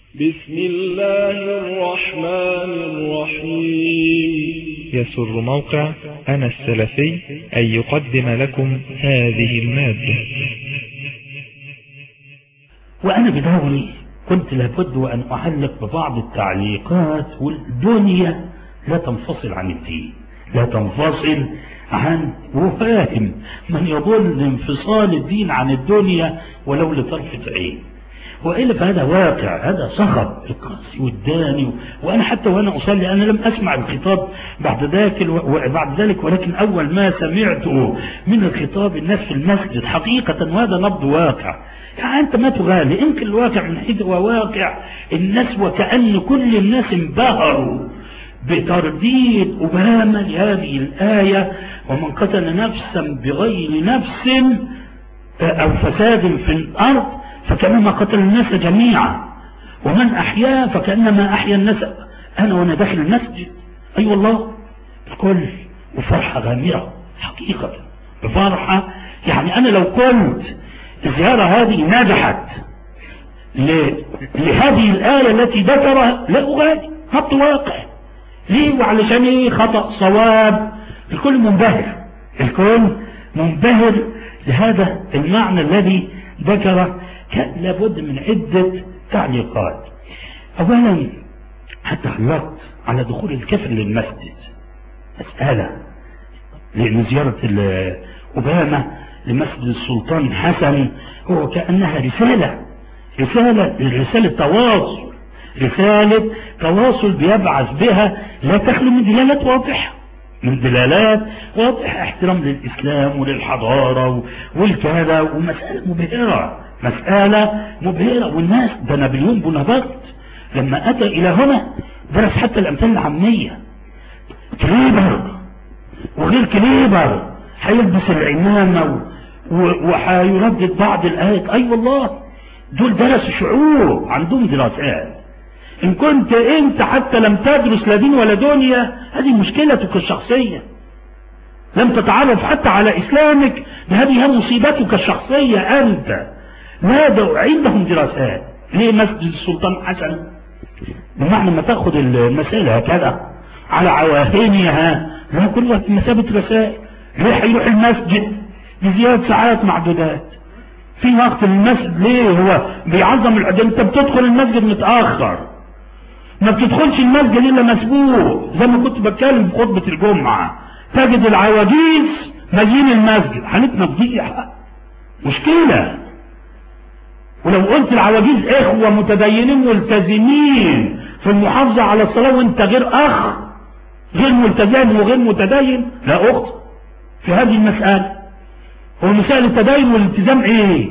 بسم الله الرحمن الرحيم. يسر موقع أنا السلفي أن يقدم لكم هذه المادة. وأنا بدوري كنت لابد أن أعلق ببعض التعليقات، والدنيا لا تنفصل عن الدين، لا تنفصل عن وفاهم من يظن انفصال الدين عن الدنيا ولو لطرفة عين، وإلا فهذا واقع، هذا صخب القاسي والداني. وأنا حتى وأنا أصلي أنا لم أسمع الخطاب بعد ذلك، ولكن أول ما سمعته من الخطاب الناس في المسجد حقيقة، وهذا نبض واقع. يعني أنت ما تغالي، يمكن الواقع من حيث هو واقع الناس، وكأن كل الناس انبهروا بترديد أوباما لهذه الآية: ومن قتل نفسا بغير نفس أو فساد في الأرض فكأنما قتل الناس جميعا، ومن أحيا فكأنما أحيا الناس. أنا وأنا داخل المسجد أي والله الكل وفرحة غامرة حقيقة، بفرحة. يعني أنا لو كنت الزيارة هذه نجحت لهذه الآية التي ذكرها لا أغادي، خط واقع. ليه؟ وعلشان ايه؟ خطأ صواب. الكل منبهر، الكل منبهر لهذا المعنى الذي ذكره. كان لابد من عدة تعليقات. أولا حتى علقت على دخول الكافر للمسجد، مسألة، لأن زيارة أوباما لمسجد السلطان حسن هو كأنها رسالة تواصل، رسالة تواصل بيبعث بها لا تخلو من دلالات واضحة، احترام للإسلام وللحضارة والكذا، مسألة مبهرة. والناس ده نابليون بونابرت لما أتى إلى هنا درس حتى الأمثال العامية، كليبر وغير كليبر، هيلبس العمامة وهيردد بعض الآيات. أي والله دول درسوا شعوب عندهم دراسات. إن كنت أنت حتى لم تدرس لا دين ولا دنيا، هذه مشكلتك الشخصية، لم تتعرف حتى على إسلامك، هذه مصيبتك الشخصية أنت. ماذا عندهم دراسات؟ ليه مسجد السلطان حسن؟ بمعنى ما تأخذ المسألة هكذا على عواهنها، لا كل وقت مثابة رسائل. ليه هيروح المسجد بزيادة ساعات معدودات في وقت المسجد؟ ليه؟ هو بيعظم العدد. انت بتدخل المسجد متأخر، ما بتدخلش المسجد الا مسبوق. زي ما كنت بتكلم في خطبة الجمعة، تجد العواجيز مالين المسجد، هنتنفضيح مشكلة. ولو قلت العواجيز اخوة متدينين ملتزمين في المحافظة على الصلاة، وانت غير اخ، غير ملتزم وغير متدين، لا اخت في هذه المسألة. هو مسائل التدين والالتزام ايه؟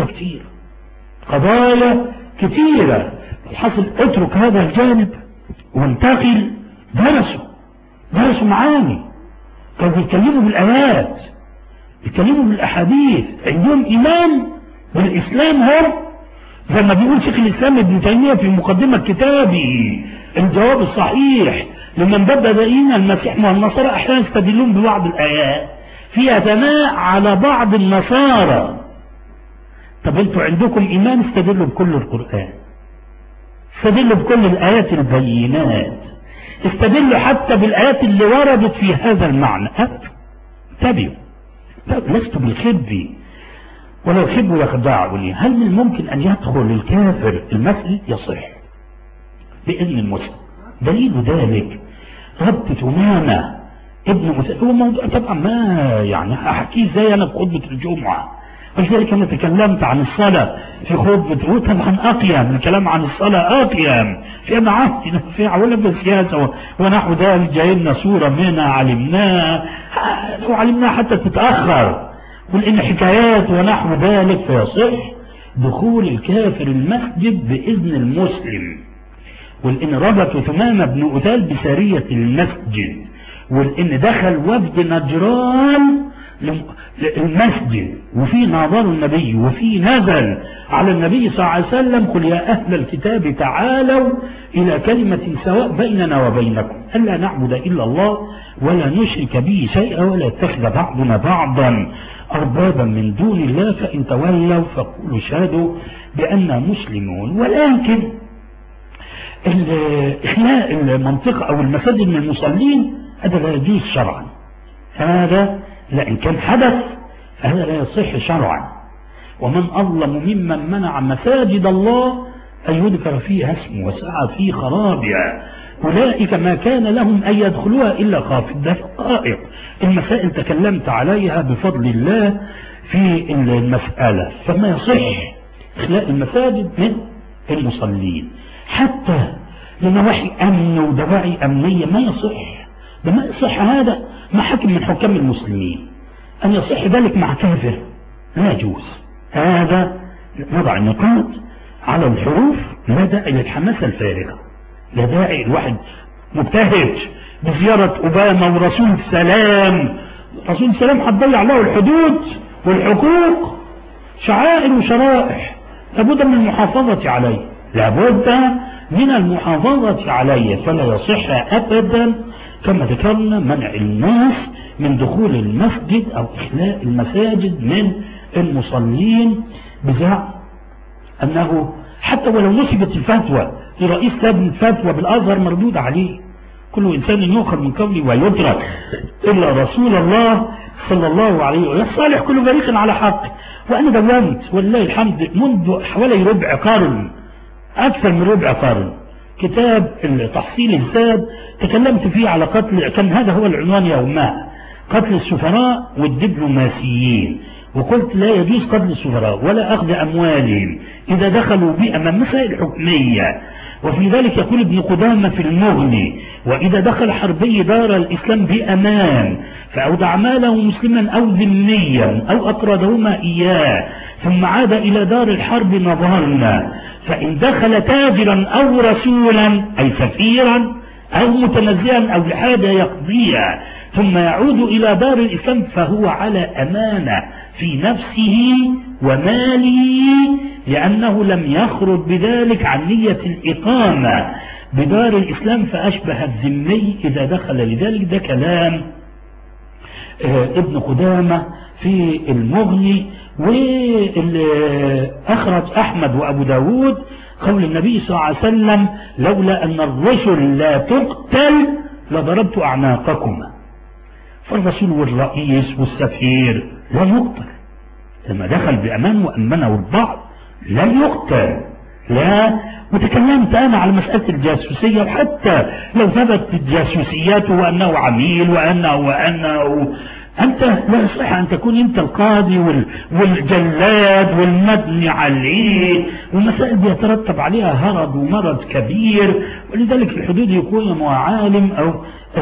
قضايا كتيرة. الحصل اترك هذا الجانب وانتقل. درسوا معاني، كانوا بيتكلموا بالآيات، بيتكلموا بالأحاديث، عندهم إيمان بالإسلام. هم زي ما بيقول شيخ الإسلام ابن تيمية في مقدمة كتابه الجواب الصحيح لمن بدأ دين المسيح والنصارى، أحيانا يستدلون ببعض الآيات فيها ثناء على بعض النصارى. طب انتوا عندكم إيمان، استدلوا بكل القرآن، استدلوا بكل الآيات البينات، استدلوا حتى بالآيات اللي وردت في هذا المعنى. انتبهوا، لست بالخب ولو الخب يخدعني. هل من الممكن أن يدخل الكافر المسجد؟ يصح بإذن المسلم. دليل ذلك ربط تمامة ابن مسلم. هو موضوع طبعا ما يعني أحكيه زي أنا في خطبة الجمعة، ولذلك أنا تكلمت عن الصلاة في خطبة، وطبعا أقيم الكلام عن الصلاة، أقيم في معاهدنا في ولا بالسياسة ونحو ذلك. جايلنا صورة منها علمناها حتى تتأخر، ولأن حكايات ونحو ذلك. فيصح دخول الكافر المسجد بإذن المسلم. ولأن ربطوا ثمامة بن أثال بسارية المسجد، ولأن دخل وفد نجران المسجد، وفي ناظر النبي، وفي نزل على النبي صلى الله عليه وسلم: قل يا أهل الكتاب تعالوا إلى كلمة سواء بيننا وبينكم ألا نعبد إلا الله ولا نشرك به شيئا ولا يتخذ بعضنا بعضا أربابا من دون الله فإن تولوا فقولوا اشهدوا بأننا مسلمون. ولكن إخلاء المنطقة أو المساجد من المصلين هذا لا يجوز شرعا، هذا لا، إن كان حدث فهذا لا يصح شرعا. ومن أظلم ممن منع مساجد الله أن يذكر فيها اسمه وسعى في خرابها، أولئك ما كان لهم أن يدخلوها إلا خافض. ده حقائق المسائل تكلمت عليها بفضل الله في المسألة، فما يصح إخلاء المساجد من المصلين حتى لنواحي أمن ودواعي أمنية، ما يصح. ده ما يصح هذا مع حكم من حكام المسلمين، أن يصح ذلك مع كافر لا يجوز. هذا نضع النقاط على الحروف، لا داعي للحماسة الفارغة، لا داعي الواحد مبتهج بزيارة أوباما ورسول السلام. رسول السلام هتضيع له الحدود والحقوق، شعائر وشرائح لابد من المحافظة عليه، لابد من المحافظة عليه. فلا يصح أبدا كما ذكرنا منع الناس من دخول المسجد أو إخلاء المساجد من المصلين بزعم أنه حتى ولو نسبت الفتوى لرئيس لجنة فتوى بالأزهر مردود عليه، كل إنسان يؤخذ من قوله ويترك إلا رسول الله صلى الله عليه وسلم، صالح كل فريق على حق. وأنا دونت والله الحمد منذ حوالي ربع قرن، أكثر من ربع قرن، كتاب تحصيل الزاد تكلمت فيه على قتل، كان هذا هو العنوان يومها، قتل السفراء والدبلوماسيين. وقلت لا يجوز قتل السفراء ولا أخذ أموالهم إذا دخلوا بأمام مسائل حكمية. وفي ذلك يقول ابن قدامة في المغني: وإذا دخل حربي دار الإسلام بأمان فأودع ماله مسلما أو ذميا أو أقرضهما إياه ثم عاد إلى دار الحرب نظرنا، فإن دخل تاجرا أو رسولا أي سفيرا أو متنزها أو لحاجة يقضيها ثم يعود إلى دار الإسلام فهو على أمانة في نفسه وماله، لأنه لم يخرج بذلك عن نية الإقامة بدار الإسلام فأشبه الذمي إذا دخل لذلك. ده كلام ابن قدامة في المغني. وأخرج أحمد وأبو داود قول النبي صلى الله عليه وسلم: لولا أن الرسل لا تقتل لضربت أعناقكما. فالرسول والرئيس والسفير لا يقتل، لما دخل بأمان وأمنه البعض لا يقتل. لا، وتكلمت أنا على مسألة الجاسوسية، وحتى لو ثبت الجاسوسيات وأنه عميل وأنه أنت لا يصح أن تكون أنت القاضي والجلاد والمبني عليه، والمسائل بيترتب عليها هرب ومرض كبير، ولذلك الحدود يكون عالم أو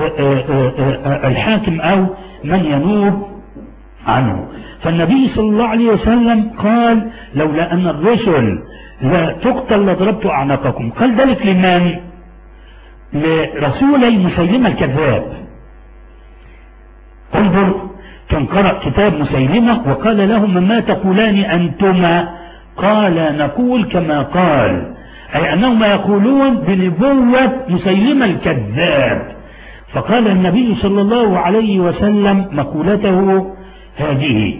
الحاكم أو من ينوب عنه. فالنبي صلى الله عليه وسلم قال: لولا أن الرسل لا تقتل لضربت أعناقكم. قال ذلك لمن؟ لرسولي مسيلمة الكذاب. انظر، كان قرأ كتاب مسيلمة وقال لهم: ما تقولان أنتما؟ قال: نقول كما قال، أي أنهم يقولون بنبوة مسيلمة الكذاب. فقال النبي صلى الله عليه وسلم مقولته هذه.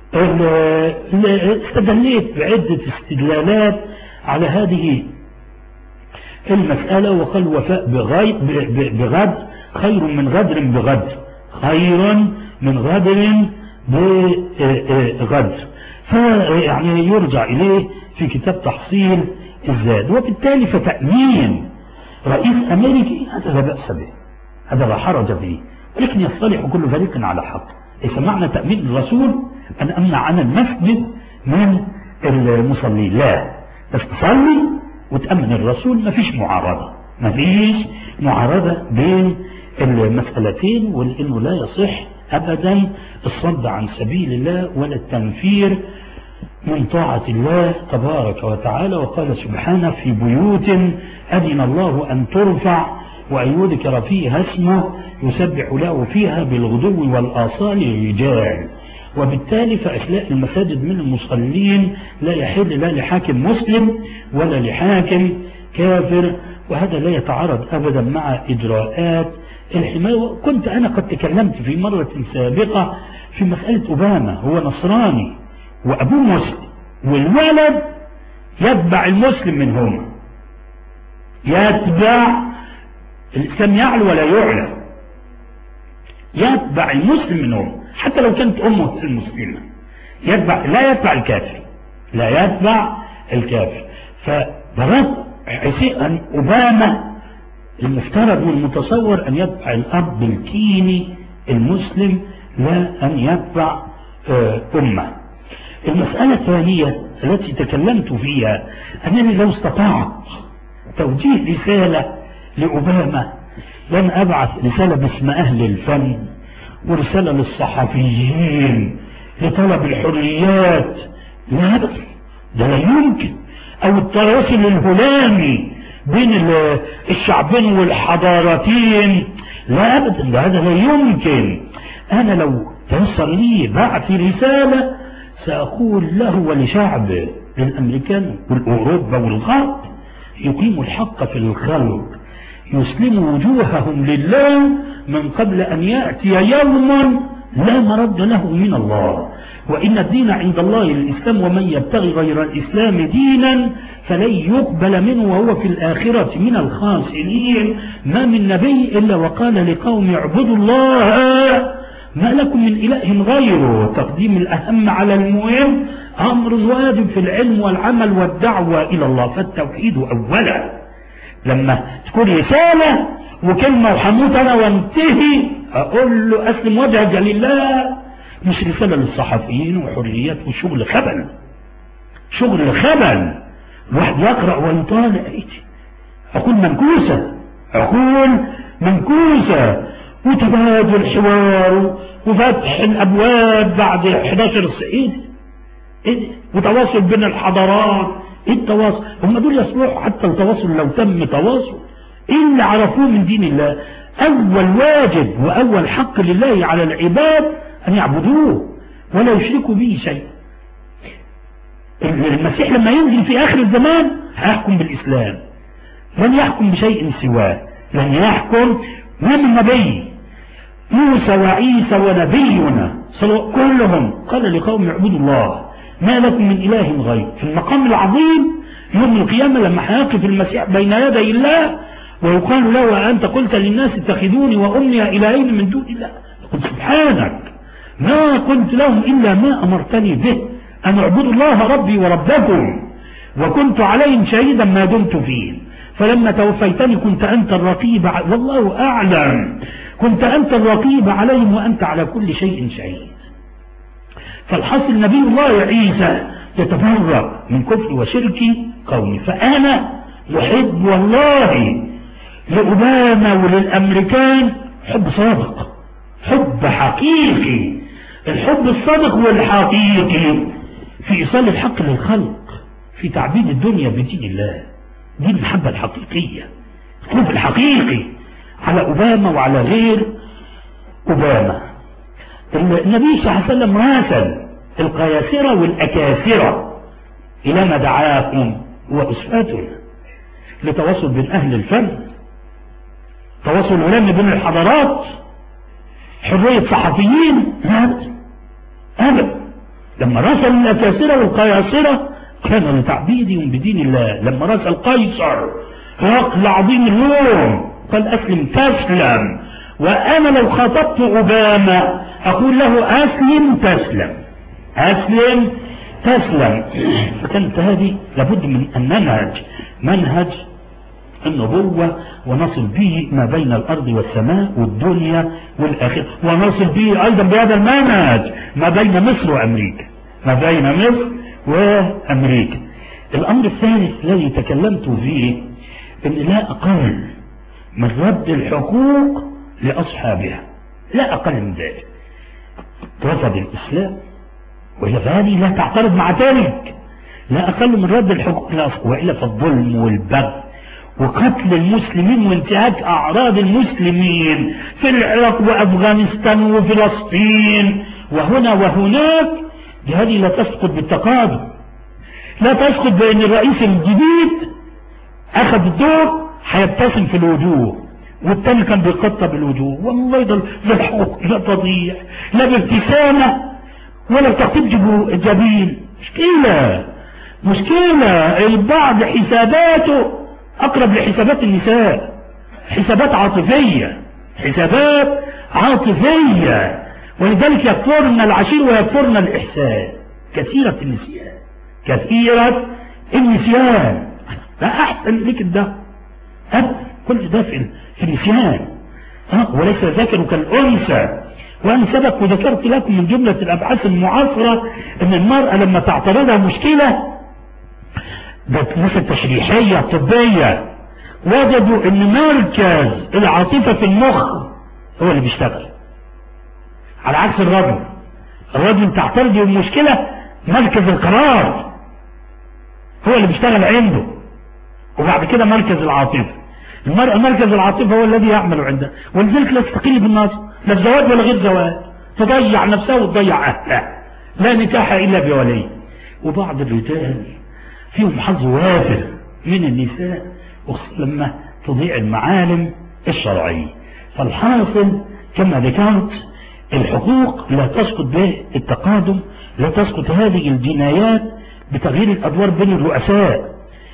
استدليت بعدة استدلالات على هذه المسألة، وقال: وفاء بغدر خير من غدر بغدر، خير من غدر بغدر. فيعني يرجع إليه في كتاب تحصيل الزاد. وبالتالي فتأمين رئيس أمريكي هذا لا بأس به، هذا لا حرج فيه، ولكن يصطلح كل فريق على حق. ليس معنى تأمين الرسول أن أمنع عن المسجد من المصلين، لا، بس تصلي وتأمن الرسول، ما فيش معارضة، ما فيش معارضة بين المسألتين، ولأنه لا يصح أبدا الصد عن سبيل الله ولا التنفير من طاعة الله تبارك وتعالى. وقال سبحانه: في بيوت أذن الله أن ترفع وأن يذكر فيها اسمه يسبح له فيها بالغدو والآصال رجال. وبالتالي فإخلاء المساجد من المصلين لا يحل لا لحاكم مسلم ولا لحاكم كافر، وهذا لا يتعارض أبدا مع إجراءات الحماية. كنت أنا قد تكلمت في مرة سابقة في مسألة أوباما، هو نصراني وأبوه مسلم، والولد يتبع المسلم منهما، يتبع الإسلام، يعلو ولا يعلى، يتبع المسلم منهم حتى لو كانت أمه المسلمة، يتبع، لا يتبع الكافر، لا يتبع الكافر. فبراك أن أوباما المفترض والمتصور أن يتبع الأب الكيني المسلم، لا أن يتبع أمة. المسألة الثانية التي تكلمت فيها أنني لو استطعت توجيه رسالة لأوباما لن أبعث رسالة باسم أهل الفن ورسالة للصحفيين لطلب الحريات، لا أبدا، ده لا يمكن. أو التواصل الهلامي بين الشعبين والحضارتين، لا أبدا، ده هذا لا يمكن. أنا لو تيسر لي بعث رسالة سأقول له ولشعبه، للأمريكان والأوروبا والغرب، يقيموا الحق في الخلق، يسلموا وجوههم لله من قبل أن يأتي يوم لا مرد له من الله، وإن الدين عند الله الإسلام، ومن يبتغي غير الإسلام دينا فلن يقبل منه وهو في الآخرة من الخاسرين. ما من نبي إلا وقال لقوم اعبدوا الله ما لكم من إله غيره. تقديم الأهم على المهم أمر واجب في العلم والعمل والدعوة إلى الله، فالتوحيد أولا. لما تكون رسالة وكلمة وحموت أنا وانتهي أقول له أسلم وجهك لله، مش رسالة للصحفيين وحريات وشغل خبل، شغل خبل. الواحد يقرأ ويطالع، أقول منكوسة، أقول منكوسة، وتبادل حوار وفتح الأبواب بعد 11 سنة، إيه وتواصل بين الحضارات. إيه التواصل؟ هم دول يصلحوا حتى التواصل لو تم تواصل. إيه اللي عرفوه من دين الله؟ أول واجب وأول حق لله على العباد أن يعبدوه ولا يشركوا به شيء. المسيح لما ينزل في آخر الزمان هيحكم بالإسلام، لن يحكم بشيء سواه، لن يحكم. ما من نبي، موسى وعيسى ونبينا كلهم قال لقوم اعبدوا الله ما لكم من إله غير. في المقام العظيم يوم القيامة لما هيقف المسيح بين يدي الله ويقال له وأنت قلت للناس اتخذوني وأمي إلهين من دون الله، قل سبحانك ما قلت لهم إلا ما أمرتني به أن اعبدوا الله ربي وربكم وكنت عليهم شهيدا ما دمت فيهم فلما توفيتني كنت أنت الرقيب والله أعلم، كنت أنت الرقيب عليهم وأنت على كل شيء شهيد. فالحصل نبي الله عيسى يتفرق من كفر وشرك قومي. فأنا محب والله لأوباما وللأمريكان حب صادق، حب حقيقي، الحب الصادق والحقيقي في إيصال الحق للخلق، في تعبيد الدنيا بدين الله، دي المحبة الحقيقية، الحب الحقيقي على أوباما وعلى غير أوباما. النبي صلى الله عليه وسلم راسل القياسرة والأكاسرة إلى ما دعاهم وأسفاتنا لتواصل بين أهل الفن، تواصل علمي بين الحضارات، حرية صحفيين، أبدا. لما راسل الأكاسرة والقياسرة كان لتعبيدهم بدين الله. لما راسل قيصر هرقل عظيم الروم قال أسلم تسلم، وأنا لو خاطبت أوباما أقول له أسلم تسلم، أسلم تسلم. فكانت هذه لابد من أن ننهج منهج النبوة ونصل به ما بين الأرض والسماء والدنيا والآخرة، ونصل به أيضا بهذا المنهج ما بين مصر وأمريكا، ما بين مصر وأمريكا. الأمر الثالث الذي تكلمت فيه أن لا أقل من رد الحقوق لأصحابها، لا أقل من ذلك. رفض الإسلام وإلا فهذه لا تعترض مع ذلك، لا أقل من رد الحقوق وإلا فالظلم والبغي وقتل المسلمين وانتهاك أعراض المسلمين في العراق وأفغانستان وفلسطين وهنا وهناك، هذه لا تسقط بالتقادم، لا تسقط بأن الرئيس الجديد أخذ الدور هيبتسم في الوجوه والتاني كان بيقطع بالوجوه. والله ده الحقوق لا تضيع لا بابتسامة ولا بتقطيب جبين. مشكلة البعض حساباته اقرب لحسابات النساء، حسابات عاطفية، حسابات عاطفية. ولذلك يكفرن العشير ويكفرن الإحسان. كثيرة النسيان، كثيرة النسيان. لا أحسن لك ده كل ده في النسيان. وليس ذكر كالأنثى. وأنا سبق وذكرت لكم من جملة الأبحاث المعاصرة أن المرأة لما تعترضها مشكلة مثل تشريحية طبية، وجدوا أن مركز العاطفة في المخ هو اللي بيشتغل، على عكس الرجل تعترضه المشكلة مركز القرار هو اللي بيشتغل عنده، وبعد كده مركز العاطفة. المرأة مركز العاطفة هو الذي يعمل عندها. ولذلك لا تستقيل بالنص، لا في زواج ولا غير زواج، تضيع نفسها وتضيع أهلها. لا نكاح إلا بولي. وبعض الرجال فيهم حظ وافر من النساء، وخصوصا لما تضيع المعالم الشرعية. فالحاصل كما ذكرت الحقوق لا تسقط به التقادم، لا تسقط هذه الجنايات بتغيير الأدوار بين الرؤساء.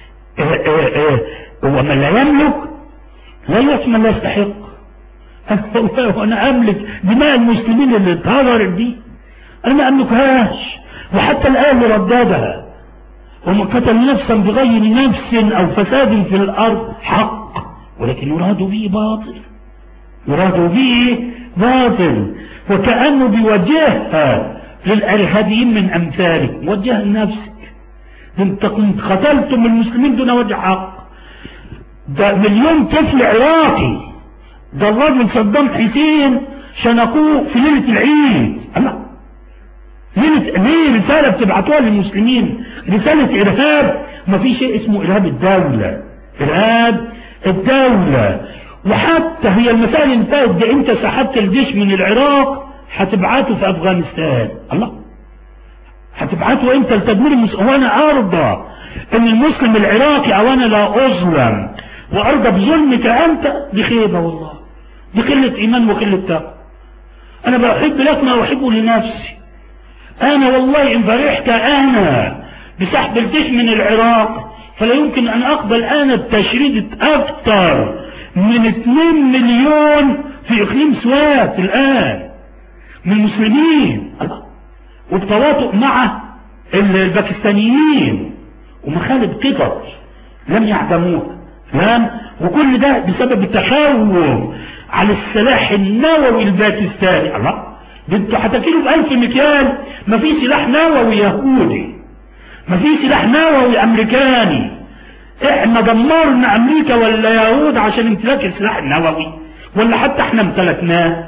ومن لا يملك لا يثمن لا يستحق. وأنا أملك دماء المسلمين اللي اتهدرت دي، أنا ما أملكهاش، وحتى الآن ردادها. ومن قتل نفسا بغير نفس أو فساد في الأرض حق، ولكن يراد به باطل، يراد به باطل. وكأنه بيوجهها للإرهابيين من أمثالك، وجه لنفسك. انت كنت قتلتم المسلمين دون وجه حق. ده مليون طفل عراقي، ده الراجل صدام حسين شنقوه في ليلة العيد. الله، ليه رسالة بتبعتوها للمسلمين؟ رسالة إرهاب. ما في شيء اسمه إرهاب الدولة، إرهاب الدولة. وحتى هي المسائل انتهت، ده انت سحبت الجيش من العراق هتبعته في أفغانستان. الله، هتبعته انت لتدمير المسلمين. وانا ارضى ان المسلم العراقي، او انا لا اظلم وارضى بظلمك انت، دي خيبة والله، دي قلة ايمان وقلة تقوى. انا بحب لك ما احبه لنفسي. انا والله ان فرحت انا بسحب الجيش من العراق، فلا يمكن ان اقبل انا التشريد اكثر من 2 مليون في اقليم سوات الان من المسلمين. الله، وبتواطؤ مع الباكستانيين ومخالب قطر لم يعدموها. تمام. وكل ده بسبب التخوف على السلاح النووي الباكستاني. الله، ده انتوا هتاكلوا ب1000 مكيال. ما في سلاح نووي يهودي، ما في سلاح نووي امريكاني. احنا دمرنا امريكا ولا يهود عشان امتلاك السلاح النووي، ولا حتى احنا امتلكناه؟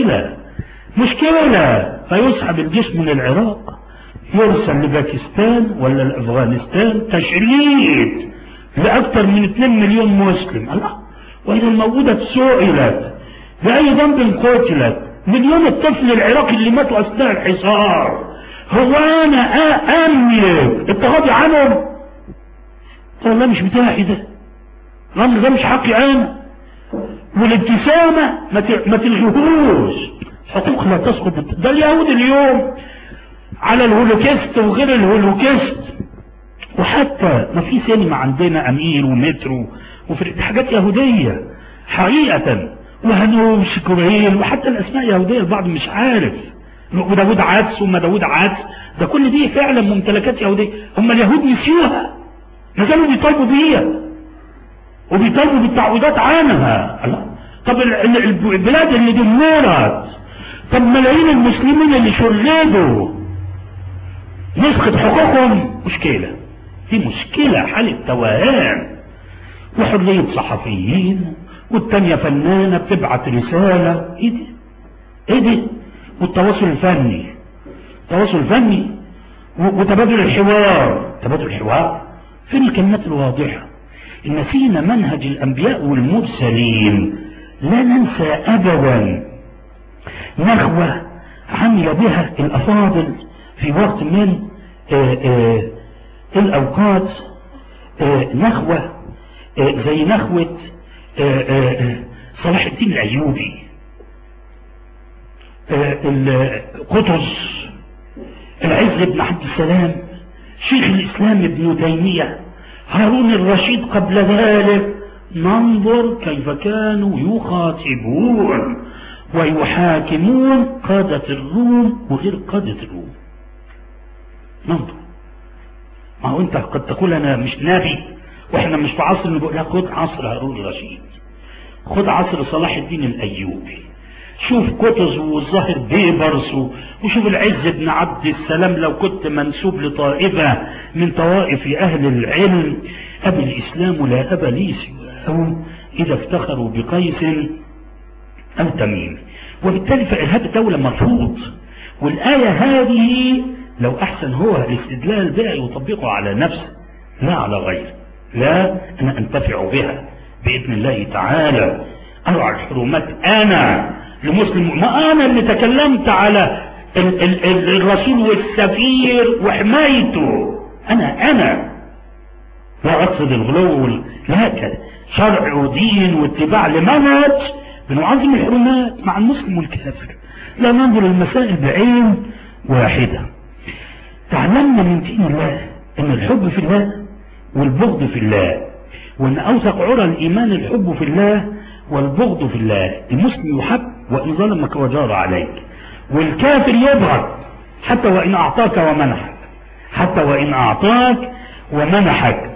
مشكلة. فيسحب الجيش من العراق، يرسل لباكستان ولا لأفغانستان تشريد لأكثر من 2 مليون مسلم. الله، وإذا الموجودة سئلت بأي ذنب قتلت. مليون الطفل العراقي اللي ماتوا أثناء الحصار، هو أنا أملك التغاضي عنهم؟ والله مش بتاعي ده، الأمر ده مش حقي أنا. والابتسامة ما تلغيهوش. حقوق لا تسقط. ده اليهود اليوم على الهولوكيست وغير الهولوكيست، وحتى ما في سينما عندنا امير ومترو وفي حاجات يهودية حقيقة، وهنوم شكرين، وحتى الاسماء يهودية البعض مش عارف. وداود عدس وما داود عدس، ده كل دي فعلا ممتلكات يهودية. هم اليهود نسيوها، ما كانوا بيطالبوا بيها وبيطالبوا بالتعويضات عنها. طب البلاد اللي دمرت، طب ملايين المسلمين اللي شردوا نسخة حقوقهم، مشكلة. في مشكلة، حالة توهان. وحرية صحفيين، والتانية فنانة بتبعت رسالة. ايه ده؟ والتواصل الفني، وتبادل الحوار. فين الكلمات الواضحة؟ إن نسينا منهج الأنبياء والمرسلين. لا ننسى أبدا نخوة عمل بها الأفاضل في وقت من الأوقات، نخوة زي نخوة صلاح الدين الأيوبي، قطز، العز بن عبد السلام، شيخ الإسلام ابن تيمية، هارون الرشيد قبل ذلك ننظر كيف كانوا يخاطبون ويحاكمون قادة الروم وغير قادة الروم. ننظر. ما هو انت قد تقول انا مش نبي واحنا مش في عصر النبوة، لا، خد عصر هارون الرشيد، خد عصر صلاح الدين الايوبي، شوف كتز والظاهر بيبرس، وشوف العز بن عبد السلام لو كنت منسوب لطائفة من طوائف اهل العلم. ابي الاسلام لا ابا لي سواه اذا افتخروا بقيس او تميم. وبالتالي فارهاب الدولة مرفوض. والاية هذه لو احسن هو الاستدلال بها يطبقه على نفسه لا على غيره. لا، انا انتفع بها باذن الله تعالى، ارعى الحرمات انا لمسلم. ما انا اللي تكلمت على الرسول والسفير وحمايته، انا لا اقصد الغلو، لا، شرع ودين واتباع لمنهج بنعظم الحرمات مع المسلم والكافر، لا ننظر المسائل بعين واحدة. تعلمنا من دين الله ان الحب في الله والبغض في الله، وان اوثق عرى الايمان الحب في الله والبغض في الله. المسلم يحب وان ظلمك وجار عليك، والكافر يبغض حتى وان اعطاك ومنحك، حتى وان اعطاك ومنحك.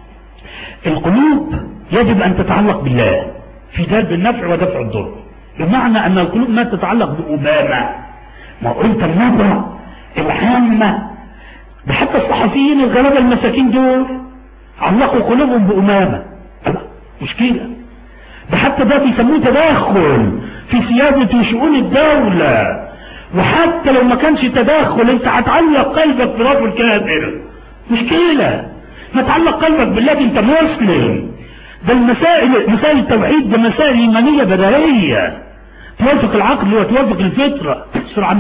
القلوب يجب ان تتعلق بالله في جلب النفع ودفع الضر، بمعنى ان القلوب ما تتعلق بأمامة. ما قلت النظرة العامة، ده حتى الصحفيين الغلابة المساكين دول علقوا قلوبهم بأمامة، مشكلة. ده حتى ده بيسموه تداخل في سيادة شؤون الدولة، وحتى لو ما كانش تداخل انت هتعلق قلبك برجل كافر، مشكلة. ما تعلق قلبك بالله، انت مسلم. ده مسائل التوحيد ده مسائل ايمانية بديهية توافق العقل وتوافق الفطرة. سرعان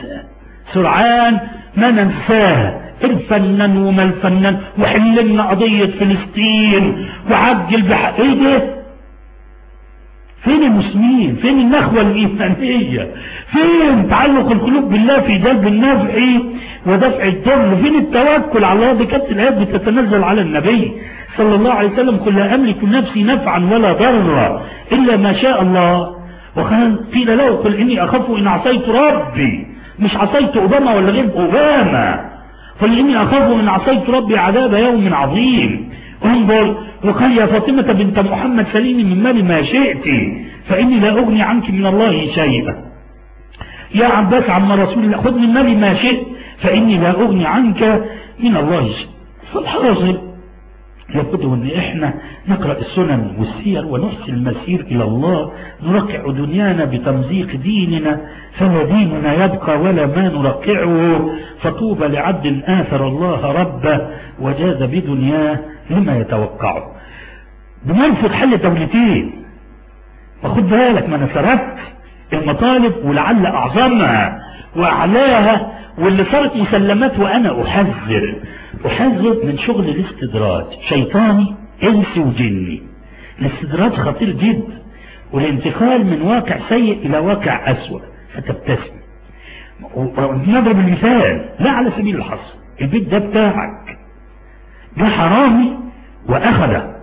ما ننساها. الفنان وما الفنان، وحللنا قضية فلسطين وعجل بحق ايه ده؟ فين المسلمين؟ فين النخوة الإيمانية؟ فين تعلق القلوب بالله في جلب النفع ودفع الضر؟ فين التوكل على الله؟ دي كانت الآيات بتتنزل على النبي صلى الله عليه وسلم: قل لا أملك نفسي نفعا ولا ضرا إلا ما شاء الله. وقيل له: قل إني أخاف إن عصيت ربي، مش عصيت أوباما ولا غير أوباما، قل إني أخاف إن عصيت ربي عذاب يوم عظيم. انظر، وقال: يا فاطمة بنت محمد سليني من مالي ما شئت فإني لا أغني عنك من الله شيئا. يا عباس عم رسول الله: خذ من مالي ما شئت فإني لا أغني عنك من الله شيئا. فالحاصل لابد ان احنا نقرأ السنن والسير ونحسن المسير الى الله، نرقع دنيانا بتمزيق ديننا، فلا ديننا يبقى ولا ما نرقعه. فطوبى لعبد آثر الله ربه وجاز بدنياه لما يتوقعه. بنرفض حل دولتين، وخد بالك ما انا سردت المطالب ولعل اعظمها واعلاها واللي صارت مسلمات، وانا احذر من شغل الاستدراج، شيطاني انسي وجني. الاستدراج خطير جدا، والانتقال من واقع سيء الى واقع اسوأ فتبتسم. نضرب المثال لا على سبيل الحصر: البيت ده بتاعك، ده حرامي واخده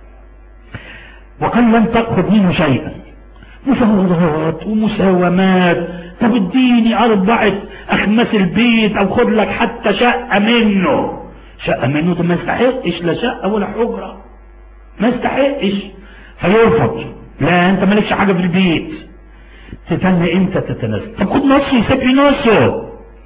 وقال لن تأخذ منه شيئا، مفاوضات ومساومات. طب اديني 4 أخماس البيت او خد لك حتى شقة منه. ده ما يستحقش لا شقة ولا حجرة، ما يستحقش، فيرفض. لا انت مالكش حاجة في البيت. تتنى امتى تتنزل؟ طب خد نصه يسيب لي نصه.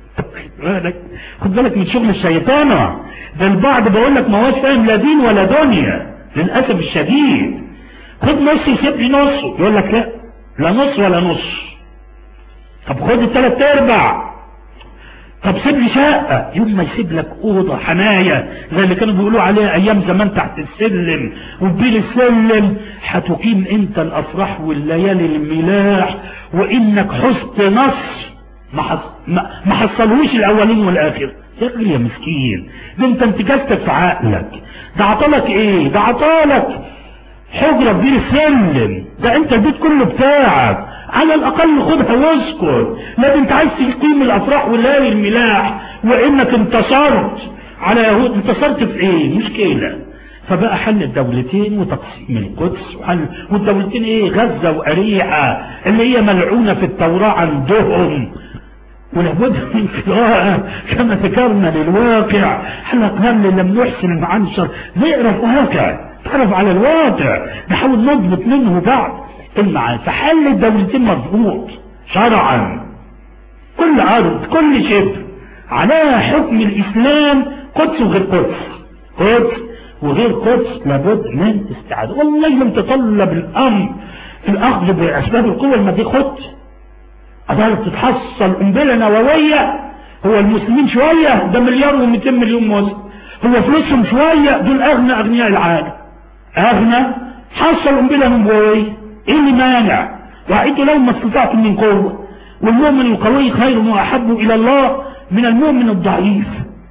خد بالك من شغل الشيطانة ده. البعض بقول لك ما هوش فاهم لا دين ولا دنيا للأسف الشديد. خد نص يسيب لي نصه، يقول لك لا نص ولا نص. طب خد 3/4. طب سيب لي شقة. يوم ما يسيب لك أوضة حناية زي اللي كانوا بيقولوا عليها أيام زمان تحت السلم وبين السلم، هتقيم أنت الأفراح والليالي الملاح، وإنك حست نص ما حصلوش الأولين والآخر. يا راجل يا مسكين، ده أنت انتكستك في عقلك. ده عطالك إيه؟ ده عطالك حجرة في بين السلم. ده أنت البيت كله بتاعك، على الأقل خدها واسكت. لا انت عايز تقيم الأفراح والليالي الملاح، وإنك انتصرت على يهود. انتصرت في إيه؟ مشكلة. فبقى حل الدولتين وتقسيم القدس والدولتين ايه؟ غزة وأريحة اللي هي ملعونة في التوراة عندهم. ولابد من قراءة كما ذكرنا للواقع. احنا قلنا لم نحسن المعنشر نقرا الواقع، تعرف على الواقع، نحاول نضبط منه بعض المعاني. فحل الدولتين مضبوط شرعا، كل أرض كل شبر على حكم الإسلام، قدس وغير قدس، قدس وغير قدس لابد من استعادة. والله لم تطلب الأمر الأخذ بأسباب القوة لما دي خد أدارة تتحصل قنبلة نووية. هو المسلمين شوية؟ ده 1,200 مليون مسلم. هو فلوسهم شوية؟ دول أغنى أغنياء العالم، أغنى. حصل قنبلة نووية، إيه اللي مانع؟ وأعدوا لهم ما استطعتم من قوة، والمؤمن القوي خير وأحب إلى الله من المؤمن الضعيف.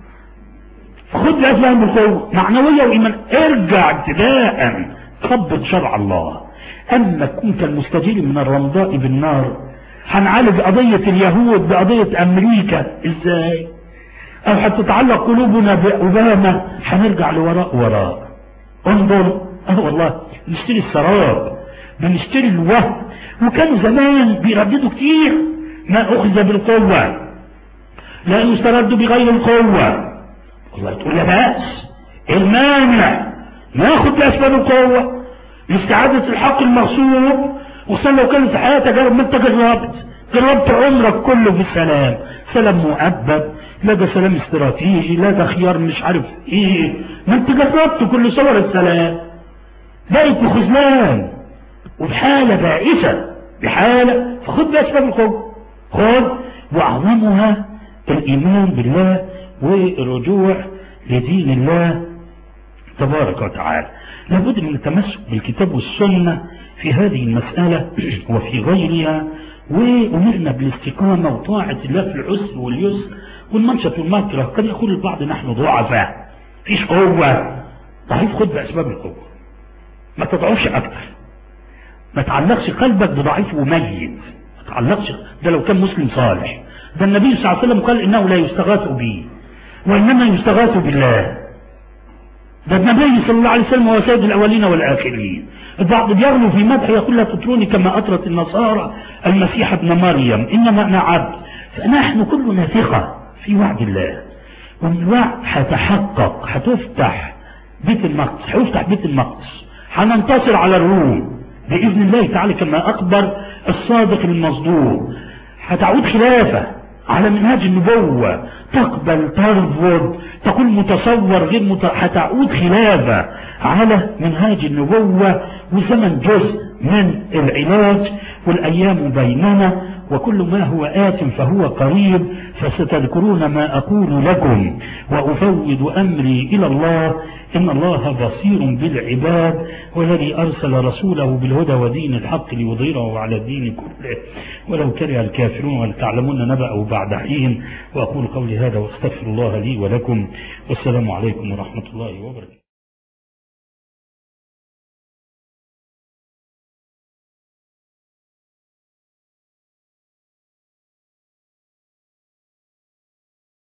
فخد الأسباب بالقوة معنوية وإيمان. ارجع ابتداء طبق شرع الله. أما كنت المستجير من الرمضاء بالنار، هنعالج قضية اليهود بقضية أمريكا إزاي؟ أو هتتعلق قلوبنا بأوباما، هنرجع لوراء. انظر، والله نشتري السراب، بنشتري الوهم. وكانوا زمان بيرددوا كتير ما أخذ بالقوة لا يسترد بغير القوة. والله تقول يا بأس المانع ناخد بأسباب القوة لاستعادة الحق المغصوب. وخصوصا لو كانت حياتك جرب، ما انت جربت عمرك كله في السلام، سلام مؤبد، لا ده سلام استراتيجي، لا ده خيار مش عارف ايه، ما انت جربت كل صور السلام. بقيت بخذلان وبحالة بائسة بحالة. فخد بأسباب القوة، خد، وأعظمها الإيمان بالله والرجوع لدين الله تبارك وتعالى. لابد من التمسك بالكتاب والسنة في هذه المسألة وفي غيرها، وأمرنا بالاستقامة وطاعة الله في العسر واليسر والمنشط والمكره. قد يقول البعض نحن ضعفاء، فيش قوة. ضعيف، خد بأسباب القوة، ما تضعفش أكتر، ما تعلقش قلبك بضعيف وميت، ما تعلقش. ده لو كان مسلم صالح، ده النبي صلى الله عليه وسلم قال إنه لا يستغاث به وإنما يستغاث بالله. ده النبي صلى الله عليه وسلم هو سيد الأولين والآخرين. البعض بيغلو في مدح، يقول لا تطروني كما أطرت النصارى المسيح ابن مريم، إنما أنا عبد. فنحن كلنا ثقة في وعد الله، ومن الوعد هتحقق، هتفتح بيت المقدس، هيفتح بيت المقدس، هننتصر على الروم بإذن الله تعالى كما أخبر الصادق المصدوق. هتعود خلافة على منهاج النبوة، تقبل ترفض تقول متصور غير هتعود خلافة على منهاج النبوة. وزمن جزء من العلاج، والأيام بيننا، وكل ما هو آت فهو قريب. فستذكرون ما أقول لكم وأفوض أمري إلى الله، إن الله بصير بالعباد، والذي أرسل رسوله بالهدى ودين الحق ليظهره على الدين كله ولو كره الكافرون، ولتعلمون نبأه بعد حين. وأقول قولي هذا وأستغفر الله لي ولكم، والسلام عليكم ورحمة الله وبركاته.